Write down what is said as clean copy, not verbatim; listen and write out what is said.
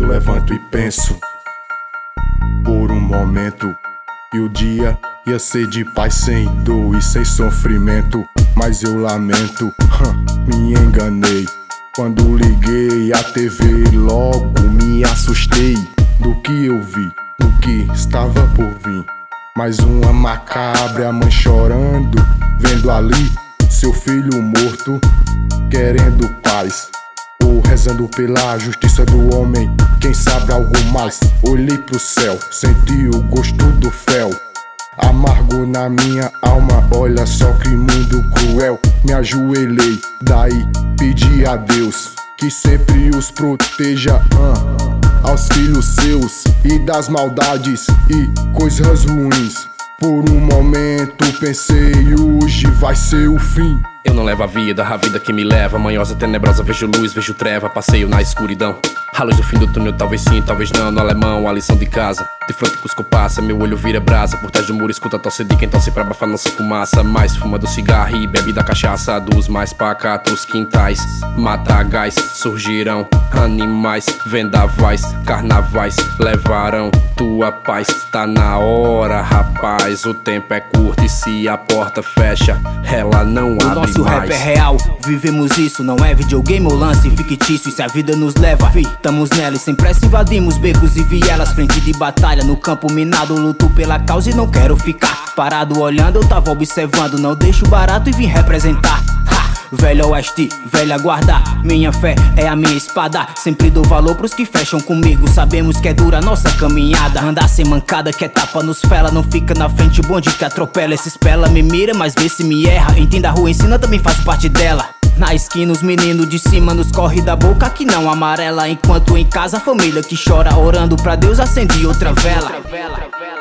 levanto e penso por um momento que o dia ia ser de paz sem dor e sem sofrimento. Mas eu lamento, me enganei. Quando liguei a TV logo me assustei do que eu vi, do que estava por vir. Mais uma macabra mãe chorando, vendo ali seu filho morto, querendo paz, ou rezando pela justiça do homem, quem sabe algo mais. Olhei pro céu, senti o gosto do fel, amargo na minha alma, olha só que mundo cruel. Me ajoelhei, daí pedi a Deus que sempre os proteja aos filhos seus e das maldades e coisas ruins. Por um momento pensei, hoje vai ser o fim. Eu não levo a vida que me leva, manhosa, tenebrosa, vejo luz, vejo treva, passeio na escuridão. A luz do fim do túnel, talvez sim, talvez não. No alemão, a lição de casa, de frente Cusco passa, meu olho vira brasa. Por trás do muro escuta a tosse de quem tosse pra abafar nossa fumaça. Mais fuma do cigarro e bebe da cachaça dos mais pacatos quintais. Matagais, surgirão animais, vendavais, carnavais levarão tua paz. Tá na hora, rapaz, o tempo é curto e se a porta fecha, ela não abre mais. O nosso rap é real, vivemos isso, não é videogame ou lance fictício. E se a vida nos leva, tamo nela e sem pressa invadimos becos e vielas. Frente de batalha, no campo minado, luto pela causa e não quero ficar parado olhando. Eu tava observando, não deixo barato e vim representar. Velho oeste, velha guarda, minha fé é a minha espada. Sempre dou valor pros que fecham comigo, sabemos que é dura a nossa caminhada. Andar sem mancada que é tapa nos fela, não fica na frente o bonde que atropela. Esse espela me mira, mas vê se me erra. Entenda, a rua ensina, também faço parte dela. Na esquina os meninos de cima nos corre da boca que não amarela. Enquanto em casa a família que chora orando pra Deus acende outra vela.